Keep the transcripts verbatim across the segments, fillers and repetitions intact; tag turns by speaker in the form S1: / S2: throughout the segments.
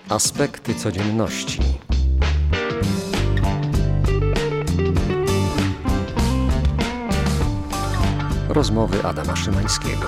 S1: Aspekty codzienności. Rozmowy Adama Szymańskiego.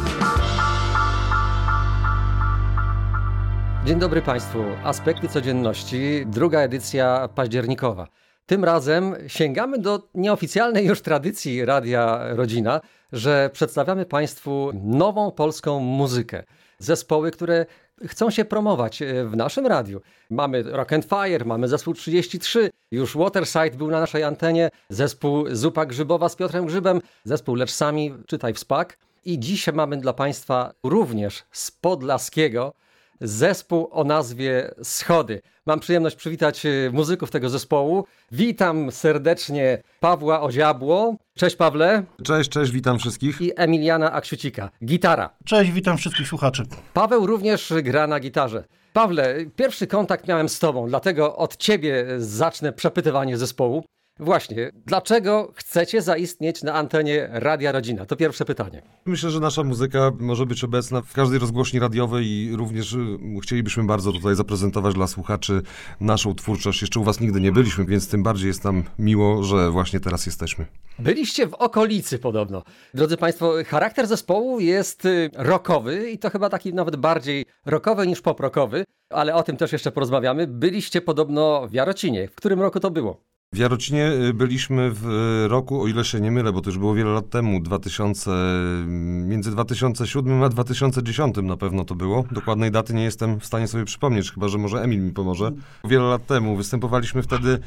S1: Dzień dobry Państwu. Aspekty codzienności, druga edycja październikowa. Tym razem sięgamy do nieoficjalnej już tradycji Radia Rodzina, że przedstawiamy Państwu nową polską muzykę. Zespoły, które chcą się promować w naszym radiu. Mamy Rock and Fire, mamy zespół trzydzieści trzy, już Waterside był na naszej antenie, zespół Zupa Grzybowa z Piotrem Grzybem, zespół Lecz Sami, czytaj Wspak. I dzisiaj mamy dla Państwa również z Podlaskiego zespół o nazwie Schody. Mam przyjemność przywitać muzyków tego zespołu. Witam serdecznie Pawła Oziabło. Cześć Pawle.
S2: Cześć, cześć, witam wszystkich.
S1: I Emiliana Aksiucika. Gitara.
S3: Cześć, witam wszystkich słuchaczy.
S1: Paweł również gra na gitarze. Pawle, pierwszy kontakt miałem z tobą, dlatego od ciebie zacznę przepytywanie zespołu. Właśnie, dlaczego chcecie zaistnieć na antenie Radia Rodzina? To pierwsze pytanie.
S2: Myślę, że nasza muzyka może być obecna w każdej rozgłośni radiowej i również chcielibyśmy bardzo tutaj zaprezentować dla słuchaczy naszą twórczość. Jeszcze u was nigdy nie byliśmy, więc tym bardziej jest nam miło, że właśnie teraz jesteśmy.
S1: Byliście w okolicy podobno. Drodzy Państwo, charakter zespołu jest rockowy i to chyba taki nawet bardziej rockowy niż pop-rockowy, ale o tym też jeszcze porozmawiamy. Byliście podobno w Jarocinie. W którym roku to było?
S2: W Jarocinie byliśmy w roku, o ile się nie mylę, bo to już było wiele lat temu, dwa tysiące, między dwa tysiące siódmym a dwa tysiące dziesiątym na pewno to było. Dokładnej daty nie jestem w stanie sobie przypomnieć, chyba że może Emil mi pomoże. Wiele lat temu występowaliśmy wtedy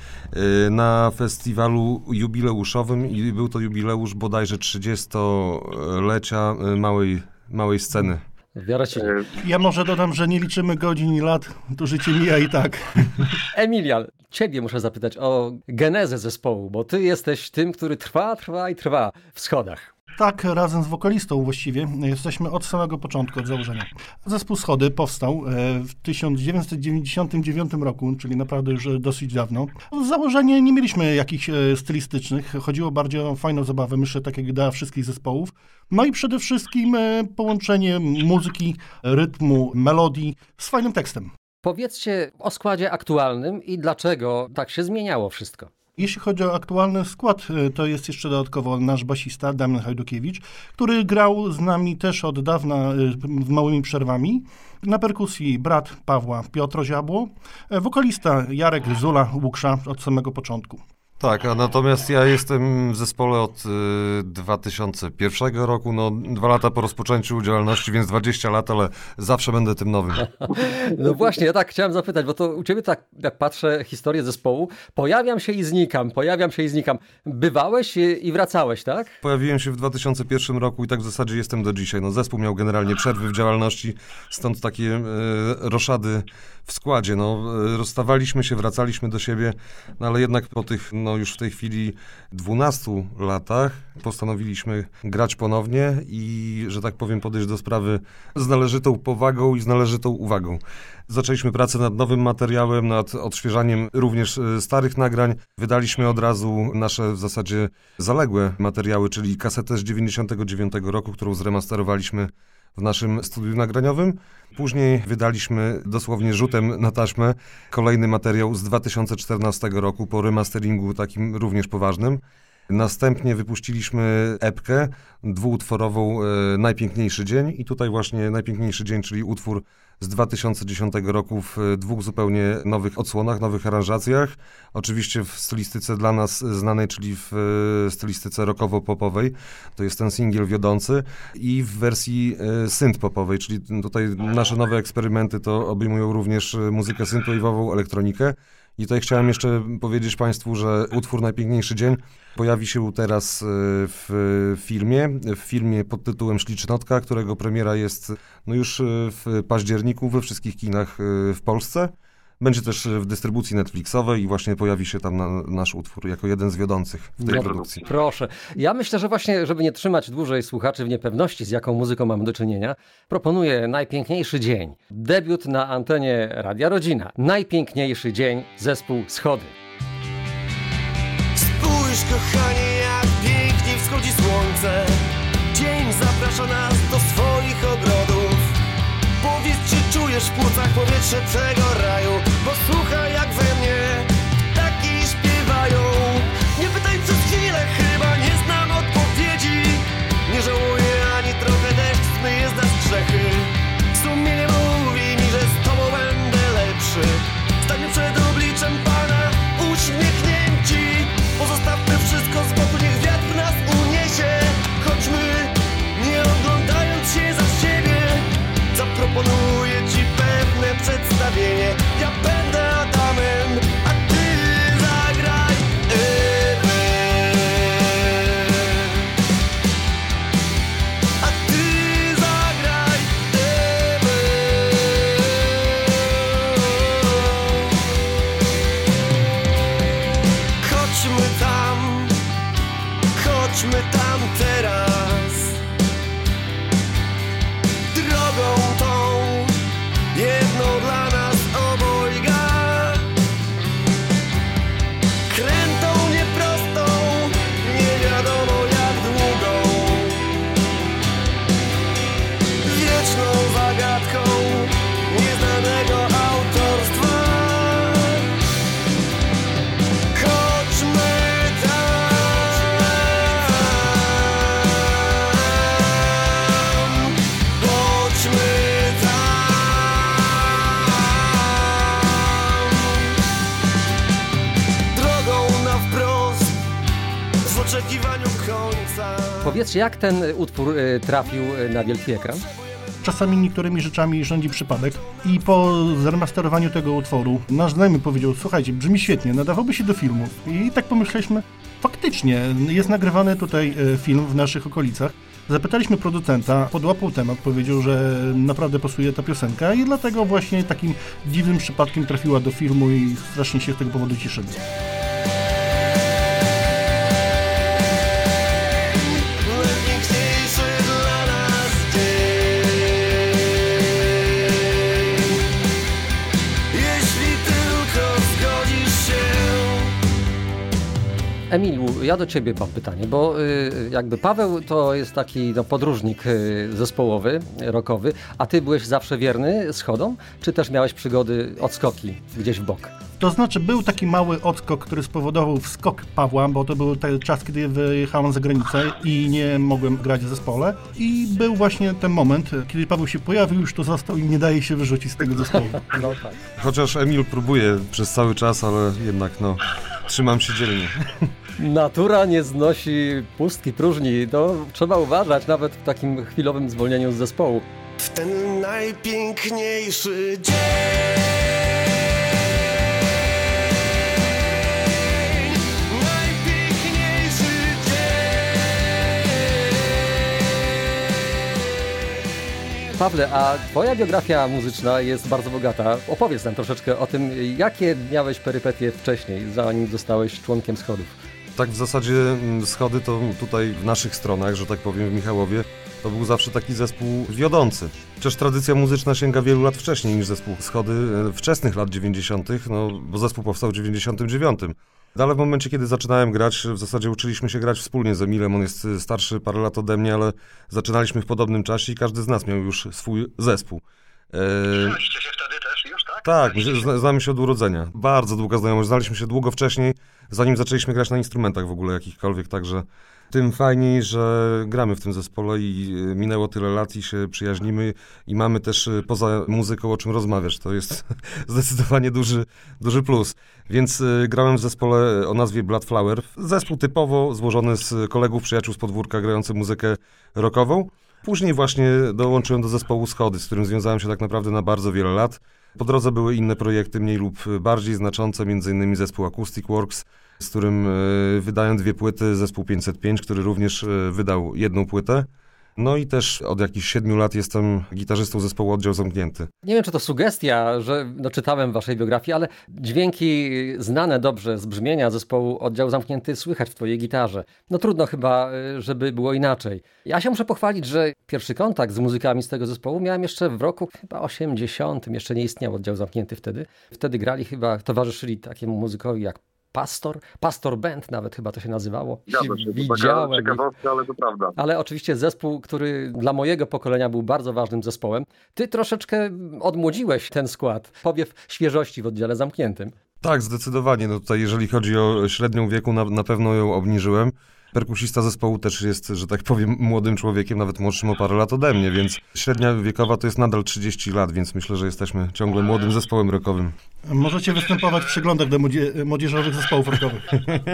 S2: na festiwalu jubileuszowym i był to jubileusz bodajże trzydziestolecia małej, małej sceny.
S1: W Jarocinie.
S3: Ja może dodam, że nie liczymy godzin i lat, to życie mija i tak.
S1: Emilian, ciebie muszę zapytać o genezę zespołu, bo ty jesteś tym, który trwa, trwa i trwa w Schodach.
S3: Tak, razem z wokalistą właściwie. Jesteśmy od samego początku, od założenia. Zespół Schody powstał w tysiąc dziewięćset dziewięćdziesiątym dziewiątym roku, czyli naprawdę już dosyć dawno. W założeniu nie mieliśmy jakichś stylistycznych. Chodziło bardziej o fajną zabawę, myślę, tak jak dla wszystkich zespołów. No i przede wszystkim połączenie muzyki, rytmu, melodii z fajnym tekstem.
S1: Powiedzcie o składzie aktualnym i dlaczego tak się zmieniało wszystko.
S3: Jeśli chodzi o aktualny skład, to jest jeszcze dodatkowo nasz basista Damian Hajdukiewicz, który grał z nami też od dawna z małymi przerwami. Na perkusji brat Pawła Piotr Oziabło, wokalista Jarek Zula Łuksza od samego początku.
S2: Tak, a natomiast ja jestem w zespole od y, dwa tysiące pierwszego roku, no dwa lata po rozpoczęciu działalności, więc dwadzieścia lat, ale zawsze będę tym nowym.
S1: No właśnie, ja tak chciałem zapytać, bo to u ciebie tak, jak patrzę historię zespołu, pojawiam się i znikam, pojawiam się i znikam. Bywałeś i wracałeś, tak?
S2: Pojawiłem się w dwa tysiące pierwszym roku i tak w zasadzie jestem do dzisiaj. No zespół miał generalnie przerwy w działalności, stąd takie y, roszady w składzie. No, y, rozstawaliśmy się, wracaliśmy do siebie, no ale jednak po tych, no już w tej chwili dwunastu latach postanowiliśmy grać ponownie i, że tak powiem, podejść do sprawy z należytą powagą i z należytą uwagą. Zaczęliśmy pracę nad nowym materiałem, nad odświeżaniem również starych nagrań. Wydaliśmy od razu nasze w zasadzie zaległe materiały, czyli kasetę z dziewięćdziesiątego dziewiątego roku, którą zremasterowaliśmy w naszym studiu nagraniowym. Później wydaliśmy dosłownie rzutem na taśmę kolejny materiał z dwa tysiące czternastego roku po remasteringu takim również poważnym. Następnie wypuściliśmy epkę dwuutworową e, Najpiękniejszy Dzień i tutaj właśnie Najpiękniejszy Dzień, czyli utwór z dwa tysiące dziesiątego roku w dwóch zupełnie nowych odsłonach, nowych aranżacjach. Oczywiście w stylistyce dla nas znanej, czyli w stylistyce rockowo-popowej. To jest ten singiel wiodący i w wersji synth-popowej, czyli tutaj nasze nowe eksperymenty to obejmują również muzykę synthwave'ową, elektronikę. I tutaj chciałem jeszcze powiedzieć Państwu, że utwór Najpiękniejszy Dzień pojawi się teraz w filmie, w filmie pod tytułem Ślicznotka, którego premiera jest no już w październiku we wszystkich kinach w Polsce. Będzie też w dystrybucji Netflixowej i właśnie pojawi się tam na, nasz utwór jako jeden z wiodących w tej no, produkcji.
S1: Proszę. Ja myślę, że właśnie, żeby nie trzymać dłużej słuchaczy w niepewności, z jaką muzyką mamy do czynienia, proponuję Najpiękniejszy Dzień. Debiut na antenie Radia Rodzina. Najpiękniejszy Dzień, zespół Schody.
S4: Spójrz, kochanie, jak pięknie wschodzi słońce. Dzień zaprasza nas do swoich ogrodów. Powiedz, czy czujesz w płucach powietrze tego raju. Bo słuchaj jak we mnie ptaki śpiewają. Nie pytaj przez chwilę, chyba nie znam odpowiedzi. Nie żałuję ani trochę, deszcz zmyje z nas grzechy. Sumienie mówi mi, że z tobą będę lepszy. Stańmy przed obliczem Pana uśmiechnięci. Pozostawmy wszystko z boku, niech wiatr nas uniesie. Chodźmy, nie oglądając się za siebie. Zaproponuję ci pewne przedstawienie. Ja będę Adamem, a ty zagraj Ewę. A ty zagraj Ewę. Chodźmy tam, chodźmy tam teraz. Drogą tą, jedną dla nas obojga. Krętą, nieprostą, nie wiadomo jak długą. Wieczną zagadką nieznanego autorstwa. Chodźmy tam, chodźmy tam. Drogą na wprost, w oczekiwaniu końca.
S1: Powiedzcie, jak ten utwór y, trafił y, na wielki ekran?
S3: Czasami niektórymi rzeczami rządzi przypadek i po zremasterowaniu tego utworu nasz znajomy powiedział: słuchajcie, brzmi świetnie, nadawałby się do filmu. I tak pomyśleliśmy, faktycznie jest nagrywany tutaj e, film w naszych okolicach. Zapytaliśmy producenta, podłapał temat, powiedział, że naprawdę pasuje ta piosenka i dlatego właśnie takim dziwnym przypadkiem trafiła do filmu i strasznie się z tego powodu cieszymy.
S4: Najpiękniejszy dla nas dzień. Jeśli tylko zgodzisz się.
S1: Emilu, ja do ciebie mam pytanie, bo y, jakby Paweł to jest taki no, podróżnik y, zespołowy, rockowy, a ty byłeś zawsze wierny schodom, czy też miałeś przygody, odskoki gdzieś w bok?
S3: To znaczy, był taki mały odskok, który spowodował wskok Pawła, bo to był ten czas, kiedy wyjechałem za granicę i nie mogłem grać w zespole. I był właśnie ten moment, kiedy Paweł się pojawił, już to został i nie daje się wyrzucić z tego zespołu.
S1: No tak.
S2: Chociaż Emil próbuje przez cały czas, ale jednak no, trzymam się dzielnie.
S1: Natura nie znosi pustki, próżni, to trzeba uważać nawet w takim chwilowym zwolnieniu z zespołu.
S4: W ten najpiękniejszy dzień. Najpiękniejszy dzień.
S1: Pawle, a twoja biografia muzyczna jest bardzo bogata. Opowiedz nam troszeczkę o tym, jakie miałeś perypetie wcześniej, zanim zostałeś członkiem Schodów.
S2: Tak w zasadzie Schody to tutaj w naszych stronach, że tak powiem w Michałowie, to był zawsze taki zespół wiodący. Przecież tradycja muzyczna sięga wielu lat wcześniej niż zespół Schody wczesnych lat dziewięćdziesiątych, no bo zespół powstał w dziewięćdziesiątym dziewiątym. No, ale w momencie, kiedy zaczynałem grać, w zasadzie uczyliśmy się grać wspólnie z Emilem, on jest starszy parę lat ode mnie, ale zaczynaliśmy w podobnym czasie i każdy z nas miał już swój zespół.
S5: Znaliście się wtedy też już, tak?
S2: Tak, my zna, znamy się od urodzenia. Bardzo długa znajomość. Znaliśmy się długo wcześniej, zanim zaczęliśmy grać na instrumentach w ogóle jakichkolwiek, także tym fajniej, że gramy w tym zespole i minęło tyle lat i się przyjaźnimy i mamy też poza muzyką o czym rozmawiać. To jest zdecydowanie duży, duży plus. Więc grałem w zespole o nazwie Bloodflower. Zespół typowo złożony z kolegów, przyjaciół z podwórka grający muzykę rockową. Później właśnie dołączyłem do zespołu Schody, z którym związałem się tak naprawdę na bardzo wiele lat. Po drodze były inne projekty, mniej lub bardziej znaczące, między innymi zespół Acoustic Works, z którym wydają dwie płyty, zespół pięćset pięć, który również wydał jedną płytę. No i też od jakichś siedmiu lat jestem gitarzystą zespołu Oddział Zamknięty.
S1: Nie wiem, czy to sugestia, że no, czytałem w waszej biografii, ale dźwięki znane dobrze z brzmienia zespołu Oddział Zamknięty słychać w twojej gitarze. No trudno chyba, żeby było inaczej. Ja się muszę pochwalić, że pierwszy kontakt z muzykami z tego zespołu miałem jeszcze w roku chyba osiemdziesiątym. Jeszcze nie istniał Oddział Zamknięty wtedy. Wtedy grali chyba, towarzyszyli takiemu muzykowi jak Pastor? Pastor Band nawet chyba to się nazywało.
S5: Zgadza się, to
S1: Widziałem
S5: taka ciekawostka, ale to prawda.
S1: Ale oczywiście zespół, który dla mojego pokolenia był bardzo ważnym zespołem. Ty troszeczkę odmłodziłeś ten skład. Powiew świeżości w oddziale zamkniętym.
S2: Tak, zdecydowanie. No tutaj jeżeli chodzi o średnią wieku, na, na pewno ją obniżyłem. Perkusista zespołu też jest, że tak powiem, młodym człowiekiem, nawet młodszym o parę lat ode mnie, więc średnia wiekowa to jest nadal trzydzieści lat, więc myślę, że jesteśmy ciągle młodym zespołem rockowym.
S3: Możecie występować w przeglądach do młodzie- młodzieżowych zespołów rockowych.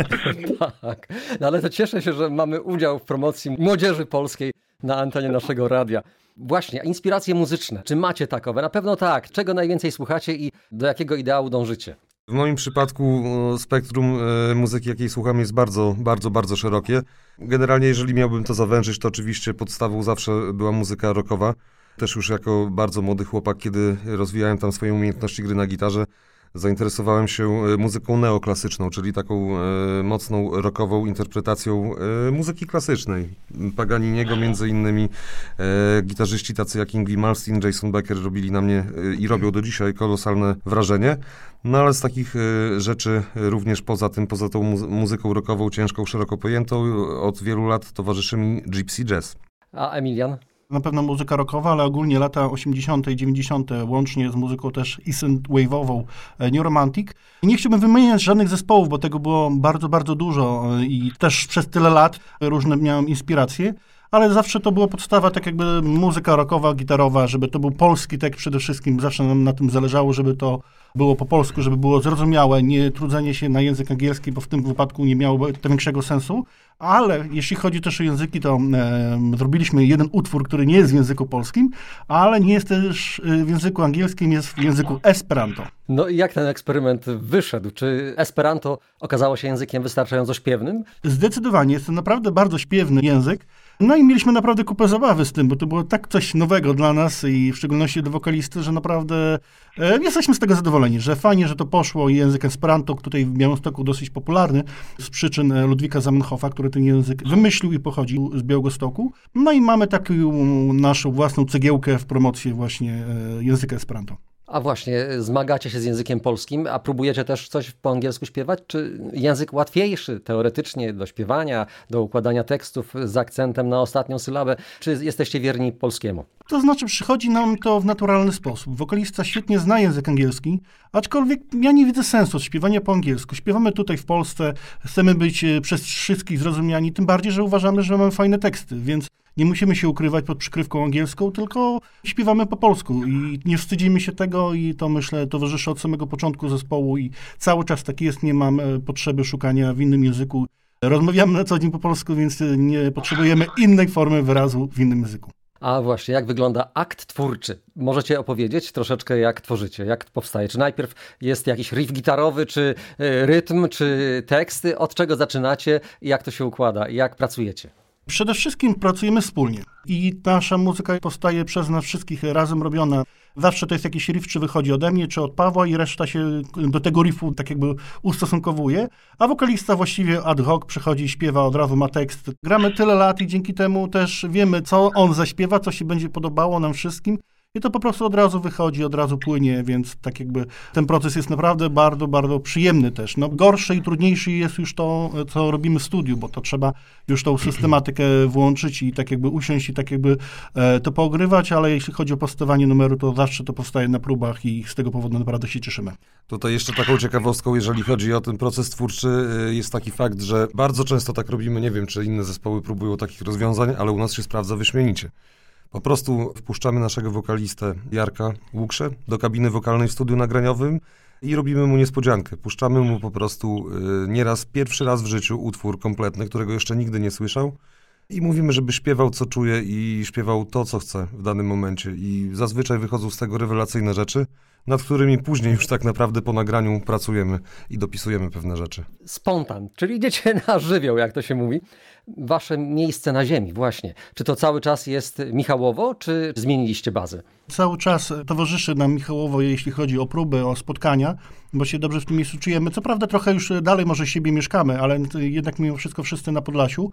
S1: Tak, no ale to cieszę się, że mamy udział w promocji młodzieży polskiej na antenie naszego radia. Właśnie, inspiracje muzyczne. Czy macie takowe? Na pewno tak. Czego najwięcej słuchacie i do jakiego ideału dążycie?
S2: W moim przypadku spektrum e, muzyki, jakiej słucham, jest bardzo, bardzo, bardzo szerokie. Generalnie, jeżeli miałbym to zawężyć, to oczywiście podstawą zawsze była muzyka rockowa. Też już jako bardzo młody chłopak, kiedy rozwijałem tam swoje umiejętności gry na gitarze, zainteresowałem się muzyką neoklasyczną, czyli taką e, mocną rockową interpretacją e, muzyki klasycznej. Paganiniego między innymi, e, gitarzyści tacy jak Yngwie Malmsteen, Jason Becker robili na mnie e, i robią do dzisiaj kolosalne wrażenie. No ale z takich e, rzeczy również poza tym, poza tą mu- muzyką rockową, ciężką, szeroko pojętą, od wielu lat towarzyszy mi Gypsy Jazz.
S1: A Emilian?
S3: Na pewno muzyka rockowa, ale ogólnie lata osiemdziesiąte i dziewięćdziesiąte, łącznie z muzyką też synthwave'ową, New Romantic. I nie chciałbym wymieniać żadnych zespołów, bo tego było bardzo, bardzo dużo i też przez tyle lat różne miałem inspiracje, ale zawsze to była podstawa, tak jakby muzyka rockowa, gitarowa, żeby to był polski tekst przede wszystkim. Zawsze nam na tym zależało, żeby to było po polsku, żeby było zrozumiałe, nie trudzenie się na język angielski, bo w tym wypadku nie miałoby to większego sensu. Ale jeśli chodzi też o języki, to e, zrobiliśmy jeden utwór, który nie jest w języku polskim, ale nie jest też w języku angielskim, jest w języku Esperanto.
S1: No i jak ten eksperyment wyszedł? Czy Esperanto okazało się językiem wystarczająco śpiewnym?
S3: Zdecydowanie, jest to naprawdę bardzo śpiewny język. No i mieliśmy naprawdę kupę zabawy z tym, bo to było tak coś nowego dla nas i w szczególności dla wokalisty, że naprawdę e, jesteśmy z tego zadowoleni, że fajnie, że to poszło. Język Esperanto, tutaj w Białymstoku dosyć popularny z przyczyn Ludwika Zamenhofa, który ten język wymyślił i pochodzi z Białegostoku. No i mamy taką naszą własną cegiełkę w promocji właśnie e, języka Esperanto.
S1: A właśnie, zmagacie się z językiem polskim, a próbujecie też coś po angielsku śpiewać? Czy język łatwiejszy teoretycznie do śpiewania, do układania tekstów z akcentem na ostatnią sylabę? Czy jesteście wierni polskiemu?
S3: To znaczy, przychodzi nam to w naturalny sposób. Wokalista świetnie zna język angielski, aczkolwiek ja nie widzę sensu śpiewania po angielsku. Śpiewamy tutaj w Polsce, chcemy być przez wszystkich zrozumiani, tym bardziej, że uważamy, że mamy fajne teksty, więc nie musimy się ukrywać pod przykrywką angielską, tylko śpiewamy po polsku i nie wstydzimy się tego i to, myślę, towarzyszy od samego początku zespołu i cały czas tak jest, nie mam potrzeby szukania w innym języku. Rozmawiamy na co dzień po polsku, więc nie potrzebujemy innej formy wyrazu w innym języku.
S1: A właśnie, jak wygląda akt twórczy? Możecie opowiedzieć troszeczkę, jak tworzycie, jak powstaje? Czy najpierw jest jakiś riff gitarowy, czy rytm, czy teksty? Od czego zaczynacie? Jak to się układa? Jak pracujecie?
S3: Przede wszystkim pracujemy wspólnie i nasza muzyka powstaje przez nas wszystkich razem robiona. Zawsze to jest jakiś riff, czy wychodzi ode mnie, czy od Pawła i reszta się do tego riffu tak jakby ustosunkowuje, a wokalista właściwie ad hoc przychodzi, śpiewa, od razu ma tekst. Gramy tyle lat i dzięki temu też wiemy, co on zaśpiewa, co się będzie podobało nam wszystkim. I to po prostu od razu wychodzi, od razu płynie, więc tak jakby ten proces jest naprawdę bardzo, bardzo przyjemny też. No gorszy i trudniejszy jest już to, co robimy w studiu, bo to trzeba już tą systematykę włączyć i tak jakby usiąść i tak jakby e, to poogrywać, ale jeśli chodzi o powstawanie numeru, to zawsze to powstaje na próbach i z tego powodu naprawdę się cieszymy.
S2: Tutaj jeszcze taką ciekawostką, jeżeli chodzi o ten proces twórczy, jest taki fakt, że bardzo często tak robimy, nie wiem, czy inne zespoły próbują takich rozwiązań, ale u nas się sprawdza wyśmienicie. Po prostu wpuszczamy naszego wokalistę Jarka Łukszę do kabiny wokalnej w studiu nagraniowym i robimy mu niespodziankę. Puszczamy mu po prostu y, nieraz pierwszy raz w życiu utwór kompletny, którego jeszcze nigdy nie słyszał i mówimy, żeby śpiewał co czuje i śpiewał to, co chce w danym momencie. I zazwyczaj wychodzą z tego rewelacyjne rzeczy, nad którymi później już tak naprawdę po nagraniu pracujemy i dopisujemy pewne rzeczy.
S1: Spontan, czyli idziecie na żywioł, jak to się mówi. Wasze miejsce na ziemi, właśnie. Czy to cały czas jest Michałowo, czy zmieniliście bazę?
S3: Cały czas towarzyszy nam Michałowo, jeśli chodzi o próby, o spotkania, bo się dobrze w tym miejscu czujemy. Co prawda trochę już dalej może siebie mieszkamy, ale jednak mimo wszystko wszyscy na Podlasiu.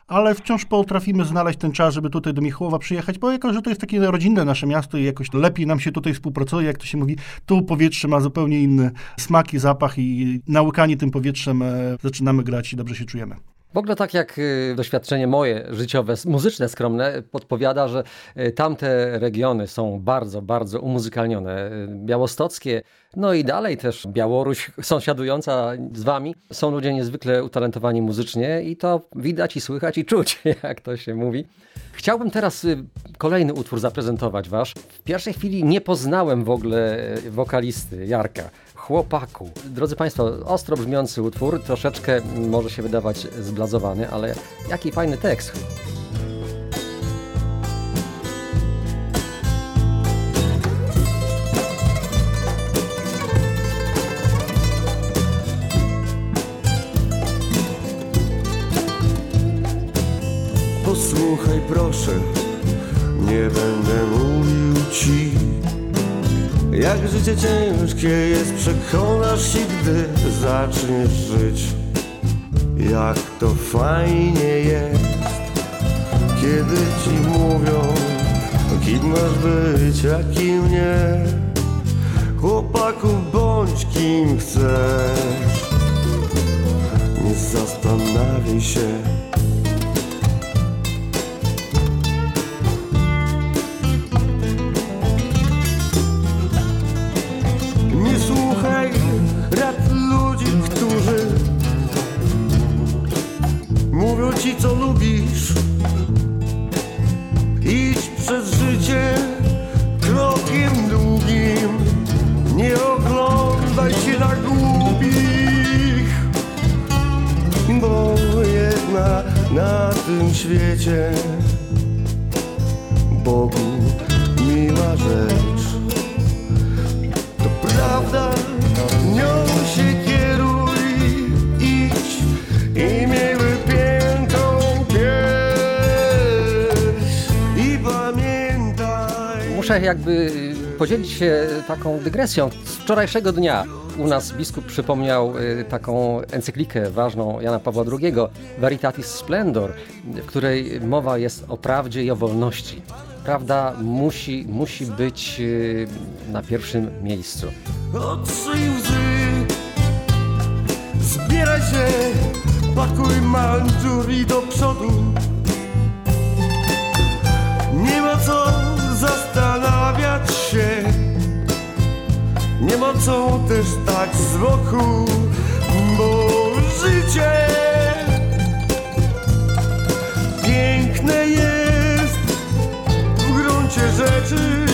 S3: ale wciąż potrafimy znaleźć ten czas, żeby tutaj do Michałowa przyjechać, bo jako, że to jest takie rodzinne nasze miasto i jakoś lepiej nam się tutaj współpracuje, jak to się mówi, tu powietrze ma zupełnie inny smak i zapach i nałykani tym powietrzem zaczynamy grać i dobrze się czujemy.
S1: W ogóle tak jak doświadczenie moje życiowe, muzyczne, skromne, podpowiada, że tamte regiony są bardzo, bardzo umuzykalnione. Białostockie, no i dalej też Białoruś sąsiadująca z wami. Są ludzie niezwykle utalentowani muzycznie i to widać i słychać i czuć, jak to się mówi. Chciałbym teraz kolejny utwór zaprezentować wasz. W pierwszej chwili nie poznałem w ogóle wokalisty Jarka. Chłopaku. Drodzy Państwo, ostro brzmiący utwór, troszeczkę może się wydawać zblazowany, ale jaki fajny tekst.
S4: Posłuchaj proszę, nie będę mówił ci, jak życie ciężkie jest, przekonasz się, gdy zaczniesz żyć. Jak to fajnie jest, kiedy ci mówią, kim masz być, a kim nie. Chłopaku, bądź kim chcesz, nie zastanawiaj się. Rad ludzi, którzy mówią ci, co lubisz. Idź przez życie krokiem długim, nie oglądaj się na głupich, bo jedna na tym świecie Bogu miła rzecz. To prawda, nią się kieruj, idź i miej wypiętą pierś i pamiętaj.
S1: Muszę jakby podzielić się taką dygresją z wczorajszego dnia. U nas biskup przypomniał taką encyklikę ważną Jana Pawła drugiego, Veritatis Splendor, w której mowa jest o prawdzie i o wolności. Prawda musi, musi być na pierwszym miejscu.
S4: Otrzyj łzy, zbieraj się, pakuj manżur i do przodu. Nie ma co zastanawiać się, nie ma co też tak z boku, bo życie piękne jest w gruncie rzeczy.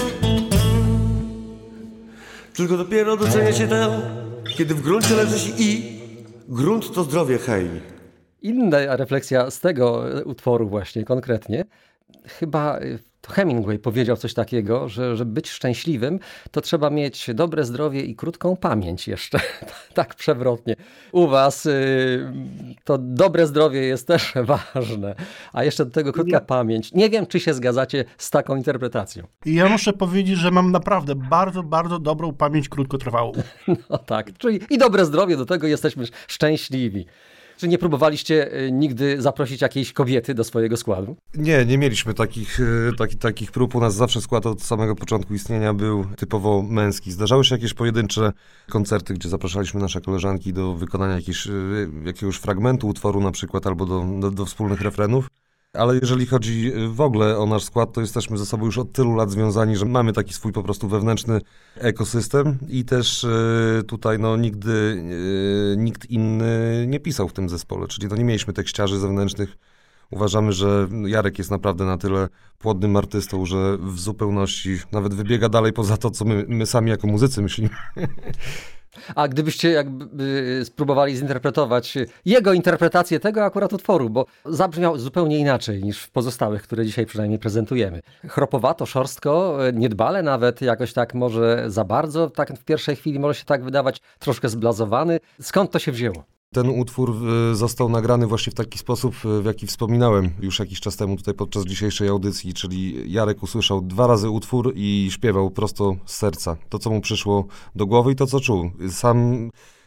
S4: Tylko dopiero docenia się to, kiedy w gruncie leżysz i grunt to zdrowie, hej.
S1: Inna refleksja z tego utworu właśnie konkretnie, chyba to Hemingway powiedział coś takiego, że żeby być szczęśliwym, to trzeba mieć dobre zdrowie i krótką pamięć jeszcze, tak przewrotnie. U was y, to dobre zdrowie jest też ważne, a jeszcze do tego krótka pamięć. Nie wiem, czy się zgadzacie z taką interpretacją.
S3: I ja muszę powiedzieć, że mam naprawdę bardzo, bardzo dobrą pamięć krótkotrwałą.
S1: No tak, czyli i dobre zdrowie, do tego jesteśmy szczęśliwi. Czy nie próbowaliście nigdy zaprosić jakiejś kobiety do swojego składu?
S2: Nie, nie mieliśmy takich, taki, takich prób. U nas zawsze skład od samego początku istnienia był typowo męski. Zdarzały się jakieś pojedyncze koncerty, gdzie zapraszaliśmy nasze koleżanki do wykonania jakiegoś, jakiegoś fragmentu utworu na przykład, albo do, do, do wspólnych refrenów. Ale jeżeli chodzi w ogóle o nasz skład, to jesteśmy ze sobą już od tylu lat związani, że mamy taki swój po prostu wewnętrzny ekosystem i też tutaj no, nigdy nikt inny nie pisał w tym zespole, czyli to nie mieliśmy tekściarzy zewnętrznych. Uważamy, że Jarek jest naprawdę na tyle płodnym artystą, że w zupełności nawet wybiega dalej poza to, co my, my sami jako muzycy myślimy.
S1: A gdybyście jakby spróbowali zinterpretować jego interpretację tego akurat utworu, bo zabrzmiał zupełnie inaczej niż w pozostałych, które dzisiaj przynajmniej prezentujemy. Chropowato, szorstko, niedbale nawet, jakoś tak może za bardzo, tak w pierwszej chwili może się tak wydawać, troszkę zblazowany. Skąd to się wzięło?
S2: Ten utwór został nagrany właśnie w taki sposób, w jaki wspominałem już jakiś czas temu tutaj podczas dzisiejszej audycji, czyli Jarek usłyszał dwa razy utwór i śpiewał prosto z serca. To, co mu przyszło do głowy i to, co czuł. Sam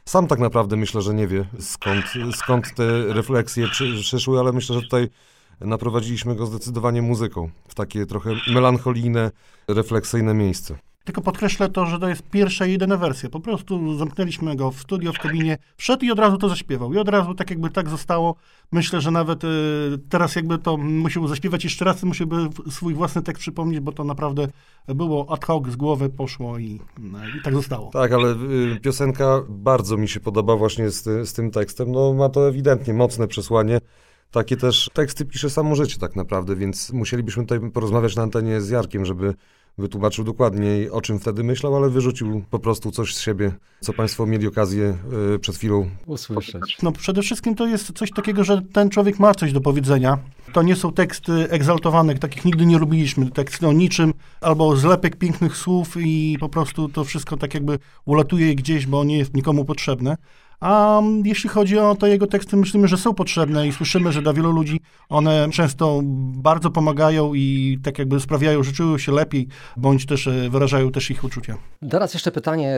S2: sam tak naprawdę myślę, że nie wie, skąd, skąd te refleksje przy, przyszły, ale myślę, że tutaj naprowadziliśmy go zdecydowanie muzyką w takie trochę melancholijne, refleksyjne miejsce.
S3: Tylko podkreślę to, że to jest pierwsza i jedyna wersja. Po prostu zamknęliśmy go w studio, w kabinie, wszedł i od razu to zaśpiewał. I od razu tak jakby tak zostało. Myślę, że nawet y, teraz jakby to musiał zaśpiewać jeszcze raz, musiałby swój własny tekst przypomnieć, bo to naprawdę było ad hoc, z głowy poszło i, no, i tak zostało.
S2: Tak, ale y, piosenka bardzo mi się podoba właśnie z, ty, z tym tekstem. No ma to ewidentnie mocne przesłanie. Takie też teksty pisze samo życie tak naprawdę, więc musielibyśmy tutaj porozmawiać na antenie z Jarkiem, żeby wytłumaczył dokładniej, o czym wtedy myślał, ale wyrzucił po prostu coś z siebie, co państwo mieli okazję y, przed chwilą
S1: usłyszeć.
S3: No przede wszystkim to jest coś takiego, że ten człowiek ma coś do powiedzenia. To nie są teksty egzaltowane, takich nigdy nie lubiliśmy. Teksty o niczym, albo zlepek pięknych słów i po prostu to wszystko tak jakby ulatuje gdzieś, bo nie jest nikomu potrzebne. A jeśli chodzi o to jego teksty, myślimy, że są potrzebne i słyszymy, że dla wielu ludzi one często bardzo pomagają i tak jakby sprawiają, że czują się lepiej, bądź też wyrażają też ich uczucia.
S1: Teraz jeszcze pytanie,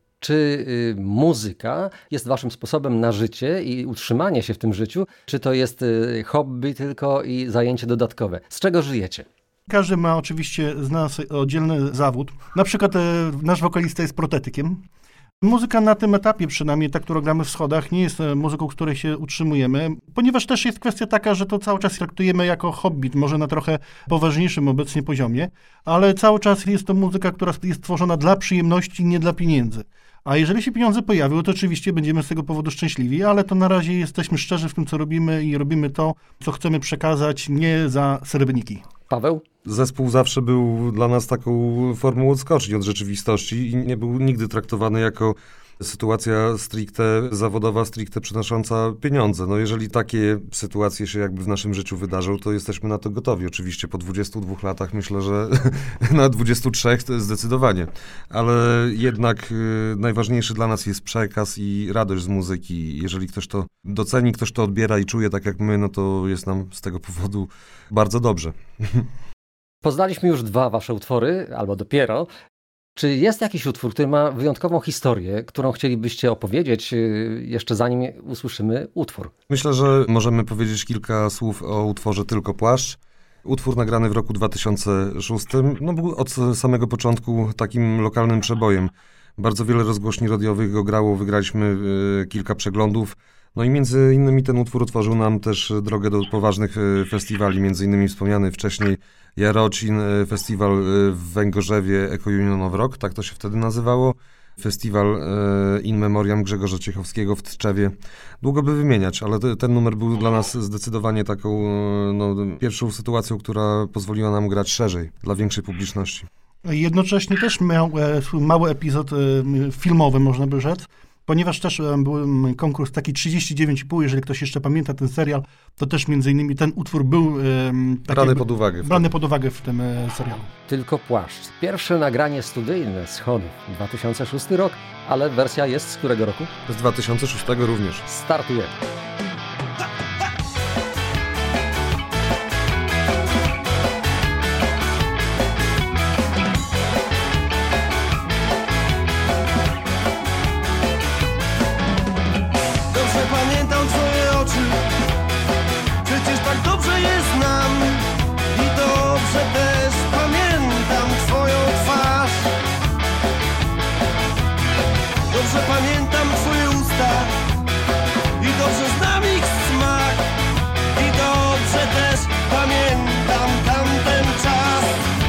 S1: czy muzyka jest waszym sposobem na życie i utrzymanie się w tym życiu, czy to jest hobby tylko i zajęcie dodatkowe? Z czego żyjecie?
S3: Każdy ma oczywiście z nas oddzielny zawód. Na przykład nasz wokalista jest protetykiem. Muzyka na tym etapie, przynajmniej ta, którą gramy w Schodach, nie jest muzyką, której się utrzymujemy, ponieważ też jest kwestia taka, że to cały czas traktujemy jako hobby, może na trochę poważniejszym obecnie poziomie, ale cały czas jest to muzyka, która jest tworzona dla przyjemności, nie dla pieniędzy. A jeżeli się pieniądze pojawią, to oczywiście będziemy z tego powodu szczęśliwi, ale to na razie jesteśmy szczerzy w tym, co robimy i robimy to, co chcemy przekazać, nie za srebrniki.
S1: Paweł?
S2: Zespół zawsze był dla nas taką formą odskoczni od rzeczywistości i nie był nigdy traktowany jako sytuacja stricte zawodowa, stricte przynosząca pieniądze. No jeżeli takie sytuacje się jakby w naszym życiu wydarzą, to jesteśmy na to gotowi. Oczywiście po dwudziestu dwóch latach myślę, że na dwudziestu trzech to jest zdecydowanie. Ale jednak y, najważniejszy dla nas jest przekaz i radość z muzyki. Jeżeli ktoś to doceni, ktoś to odbiera i czuje tak jak my, no to jest nam z tego powodu bardzo dobrze.
S1: Poznaliśmy już dwa wasze utwory, albo dopiero. Czy jest jakiś utwór, który ma wyjątkową historię, którą chcielibyście opowiedzieć jeszcze zanim usłyszymy utwór?
S2: Myślę, że możemy powiedzieć kilka słów o utworze Tylko płaszcz. Utwór nagrany w roku dwa tysiące szóstym, no był od samego początku takim lokalnym przebojem. Bardzo wiele rozgłośni radiowych go grało, wygraliśmy y, kilka przeglądów. No i między innymi ten utwór otworzył nam też drogę do poważnych festiwali, między innymi wspomniany wcześniej Jarocin, festiwal w Węgorzewie Eco Union of Rock, tak to się wtedy nazywało, festiwal In Memoriam Grzegorza Ciechowskiego w Tczewie. Długo by wymieniać, ale te, ten numer był dla nas zdecydowanie taką no, pierwszą sytuacją, która pozwoliła nam grać szerzej, dla większej publiczności.
S3: Jednocześnie też miał e, mały epizod e, filmowy, można by rzec, ponieważ też był konkurs taki trzydzieści dziewięć i pół, jeżeli ktoś jeszcze pamięta ten serial, to też między innymi ten utwór był tak
S2: brany pod uwagę.
S3: Brany pod uwagę w tym serialu.
S1: Tylko płaszcz. Pierwsze nagranie studyjne Schodów, dwa tysiące szósty rok, ale wersja jest z którego roku?
S2: Z dwa tysiące szóstego również.
S1: Startujemy.
S4: Pamiętam twoje usta i dobrze znam ich smak. I dobrze też pamiętam tamten czas.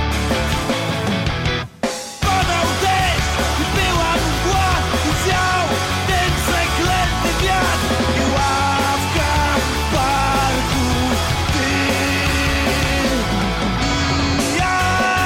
S4: Padał deszcz i była mgła i wiał ten przeklęty wiatr. I ławka w parku, ty i ja.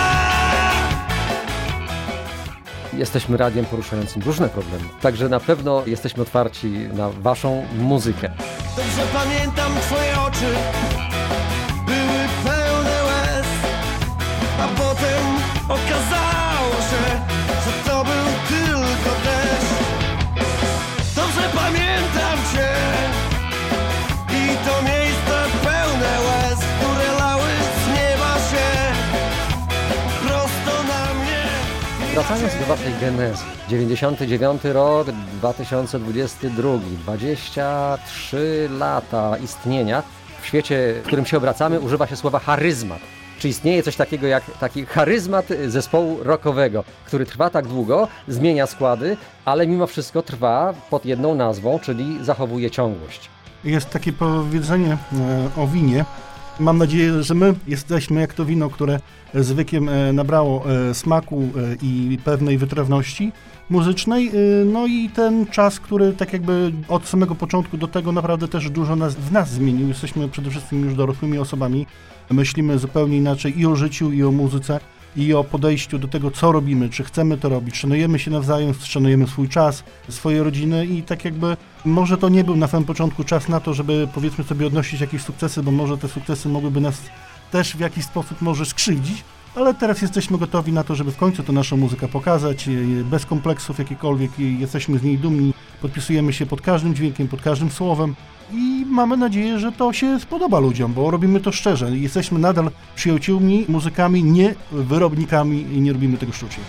S1: Jesteśmy radiem poruszającym różne problemy, także na pewno jesteśmy otwarci na waszą muzykę.
S4: Dobrze pamiętam twoje oczy, były pełne łez, a potem okazało się, że to był tylko deszcz. Dobrze pamiętam cię i to miejsce pełne łez, które lały z nieba się prosto na mnie.
S1: Wracając do waszej genezy, dziewięćdziesiąty dziewiąty rok, dwa tysiące dwudziesty drugi, dwadzieścia trzy lata istnienia. W świecie, w którym się obracamy, używa się słowa charyzmat. Czy istnieje coś takiego jak taki charyzmat zespołu rockowego, który trwa tak długo, zmienia składy, ale mimo wszystko trwa pod jedną nazwą, czyli zachowuje ciągłość?
S3: Jest takie powiedzenie o winie. Mam nadzieję, że my jesteśmy jak to wino, które z wiekiem nabrało smaku i pewnej wytrawności muzycznej. No i ten czas, który tak jakby od samego początku do tego naprawdę też dużo nas, w nas zmienił. Jesteśmy przede wszystkim już dorosłymi osobami. Myślimy zupełnie inaczej i o życiu, i o muzyce, i o podejściu do tego, co robimy, czy chcemy to robić. Szanujemy się nawzajem, szanujemy swój czas, swoje rodziny i tak jakby może to nie był na samym początku czas na to, żeby powiedzmy sobie odnosić jakieś sukcesy, bo może te sukcesy mogłyby nas też w jakiś sposób może skrzywdzić, ale teraz jesteśmy gotowi na to, żeby w końcu tę naszą muzykę pokazać, bez kompleksów jakichkolwiek, jesteśmy z niej dumni, podpisujemy się pod każdym dźwiękiem, pod każdym słowem i mamy nadzieję, że to się spodoba ludziom, bo robimy to szczerze. Jesteśmy nadal przyjaciółmi, muzykami, nie wyrobnikami i nie robimy tego sztucznie.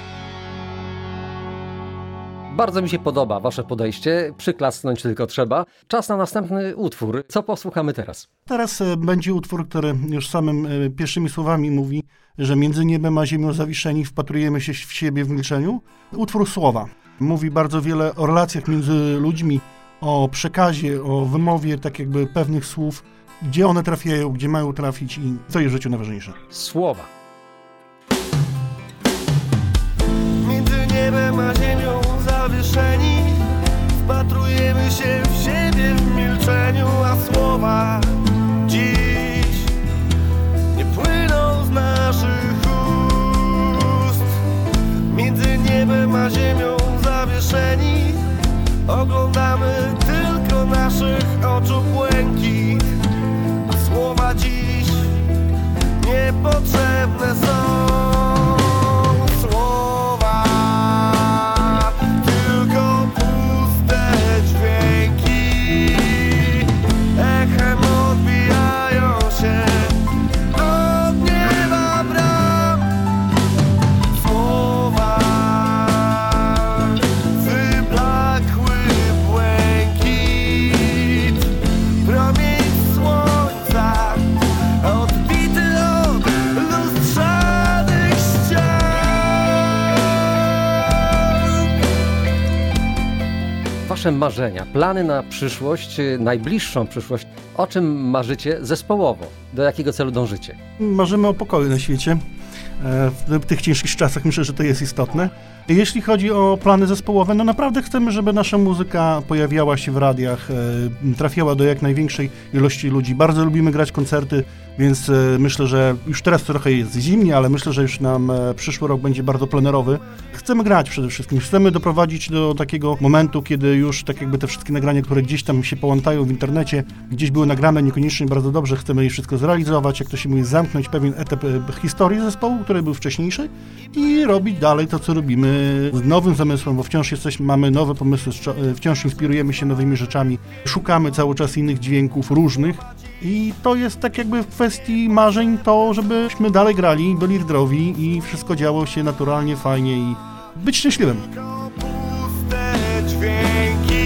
S1: Bardzo mi się podoba wasze podejście, przyklasnąć tylko trzeba. Czas na następny utwór. Co posłuchamy teraz?
S3: Teraz będzie utwór, który już samym pierwszymi słowami mówi, że między niebem a ziemią zawieszeni wpatrujemy się w siebie w milczeniu. Utwór Słowa. Mówi bardzo wiele o relacjach między ludźmi, o przekazie, o wymowie tak jakby pewnych słów, gdzie one trafiają, gdzie mają trafić i co jest w życiu najważniejsze.
S1: Słowa.
S4: Między niebem a ziemią zawieszeni wpatrujemy się w siebie w milczeniu, a słowa dziś nie płyną z naszych ust. Między niebem a ziemią zawieszeni oglądamy tylko naszych oczu błękit, a słowa dziś niepotrzebne są. Słowa tylko puste dźwięki, echem odbijają się od nieba bram. Słowa wyblakły błękit, promień słońca odbity od lustrzanych ścian.
S1: Wasze marzenia, plany na przyszłość, najbliższą przyszłość. O czym marzycie zespołowo? Do jakiego celu dążycie?
S3: Marzymy o pokoju na świecie. W tych ciężkich czasach myślę, że to jest istotne. Jeśli chodzi o plany zespołowe, no naprawdę chcemy, żeby nasza muzyka pojawiała się w radiach, trafiała do jak największej ilości ludzi. Bardzo lubimy grać koncerty, więc myślę, że już teraz trochę jest zimnie, ale myślę, że już nam przyszły rok będzie bardzo plenerowy. Chcemy grać przede wszystkim, chcemy doprowadzić do takiego momentu, kiedy już tak jakby te wszystkie nagrania, które gdzieś tam się połączają w internecie, gdzieś były nagrane niekoniecznie bardzo dobrze, chcemy je wszystko zrealizować, jak to się mówi, zamknąć pewien etap historii zespołu, który był wcześniejszy i robić dalej to, co robimy z nowym zamysłem, bo wciąż jesteśmy, mamy nowe pomysły, wciąż inspirujemy się nowymi rzeczami, szukamy cały czas innych dźwięków, różnych i to jest tak jakby w kwestii marzeń to, żebyśmy dalej grali, byli zdrowi i wszystko działo się naturalnie, fajnie i być szczęśliwym.
S4: Puste dźwięki,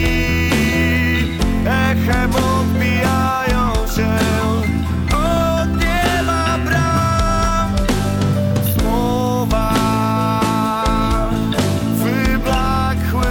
S4: echem odbijają się od nieba bram. Słowa wyblakły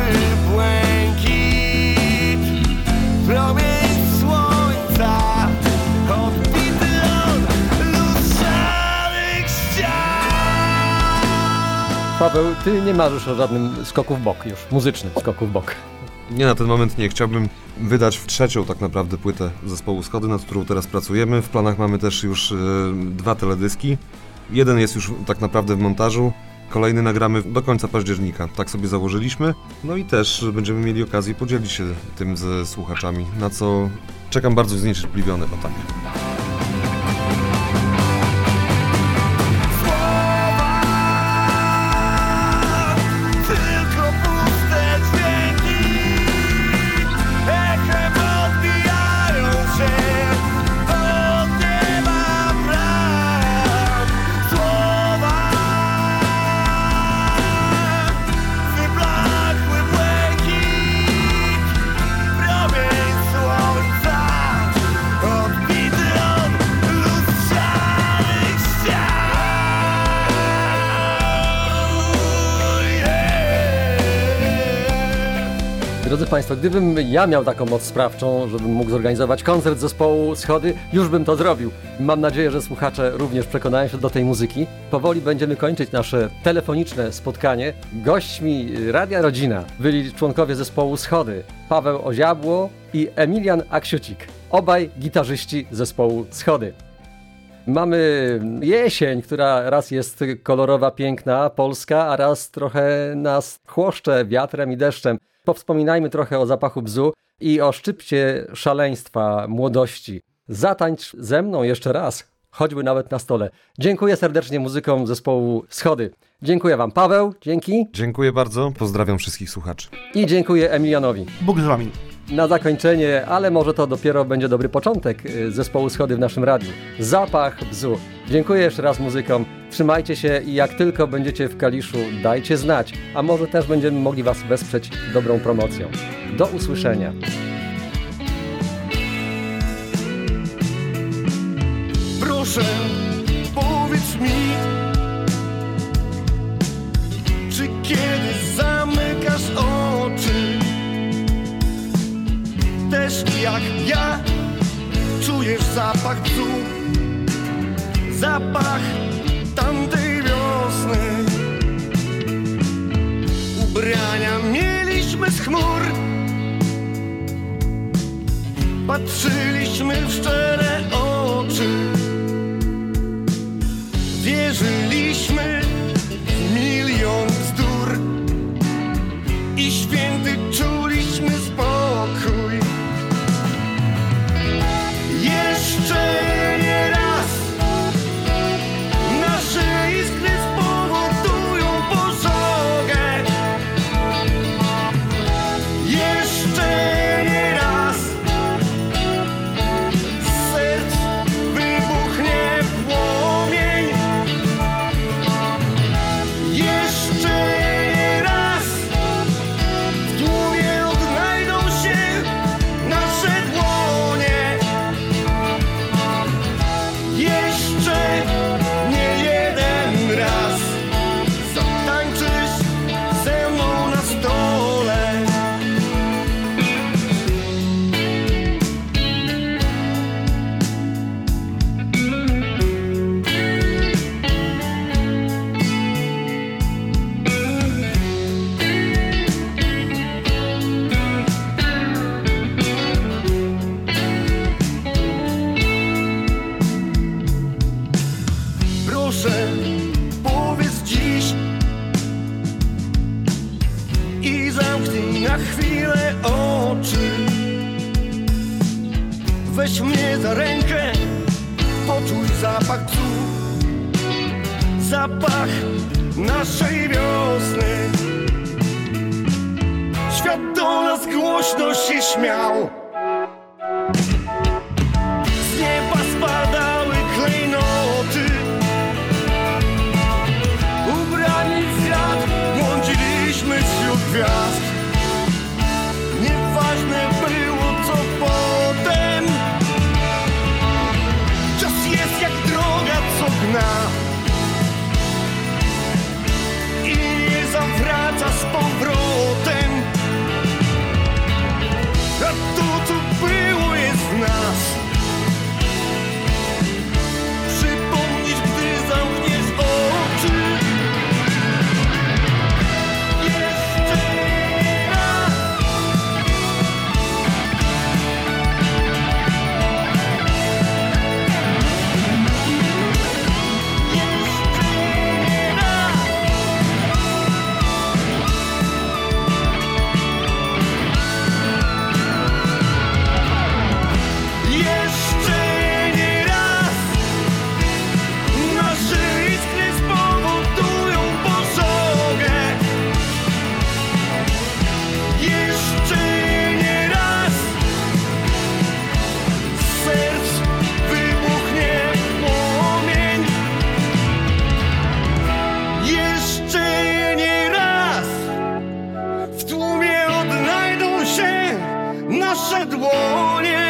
S4: błękit, promień słońca odbity od lustrzanych ścian.
S1: Paweł, ty nie marzysz o żadnym skoku w bok już, muzycznym skoku w bok.
S2: Nie, na ten moment nie. Chciałbym wydać trzecią tak naprawdę płytę zespołu Schody, nad którą teraz pracujemy. W planach mamy też już y, dwa teledyski. Jeden jest już tak naprawdę w montażu, kolejny nagramy do końca października. Tak sobie założyliśmy. No i też będziemy mieli okazję podzielić się tym ze słuchaczami, na co czekam bardzo zniecierpliwiony. O tak.
S4: Tylko puste dźwięki, echem odbijają się od nieba bram. Słowa
S1: Drodzy Państwo, gdybym ja miał taką moc sprawczą, żebym mógł zorganizować koncert zespołu Schody, już bym to zrobił. Mam nadzieję, że słuchacze również przekonają się do tej muzyki. Powoli będziemy kończyć nasze telefoniczne spotkanie. Gośćmi Radia Rodzina byli członkowie zespołu Schody, Paweł Oziabło i Emilian Aksiucik, obaj gitarzyści zespołu Schody. Mamy jesień, która raz jest kolorowa, piękna, polska, a raz trochę nas chłoszcze wiatrem i deszczem. Powspominajmy trochę o zapachu bzu i o szczypcie szaleństwa młodości. Zatańcz ze mną jeszcze raz, choćby nawet na stole. Dziękuję serdecznie muzykom zespołu Schody. Dziękuję Wam, Paweł, dzięki.
S2: Dziękuję bardzo, pozdrawiam wszystkich słuchaczy.
S1: I dziękuję Emilianowi.
S3: Bóg z Wami.
S1: Na zakończenie, ale może to dopiero będzie dobry początek zespołu Schody w naszym radiu. Zapach bzu. Dziękuję jeszcze raz muzykom. Trzymajcie się i jak tylko będziecie w Kaliszu, dajcie znać. A może też będziemy mogli Was wesprzeć dobrą promocją. Do usłyszenia.
S4: Proszę, powiedz mi, czy kiedy zamykasz oczy, też jak ja czujesz zapach bzu, zapach tamtej wiosny. Ubrania mieliśmy z chmur, patrzyliśmy w szczere oczy, wierzyliśmy w milion bzdur i święty czuliśmy spokój. Jeszcze nie raz nasze iskry spowodują pożogę. Jeszcze nie raz z serc wybuchnie płomień. Jeszcze nie raz w tłumie odnajdą się nasze dłonie. Jeszcze nie jeden raz zatańczysz ze mną na stole. Proszę, powiedz dziś i zamknij na chwilę oczy. Weź mnie za rękę, poczuj zapach bzu, zapach naszej wiosny. Świat do nas głośno się śmiał, z nieba spadały klejnoty. Ubrani w wiatr błądziliśmy wśród gwiazd. Nieważne było co potem. Czas jest jak droga, co gna i nie zawraca z powrotem. A to co było jest w nas. Przypomnisz, gdy zamkniesz oczy. Jeszcze raz. Jeszcze raz. Jeszcze nie raz nasze iskry spowodują pożogę. Jeszcze nie raz z serc wybuchnie płomień. Jeszcze nie raz w tłumie odnajdą się nasze dłonie.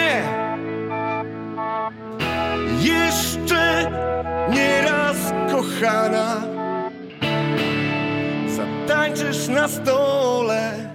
S4: Jeszcze nie raz, kochana, zatańczysz na stole.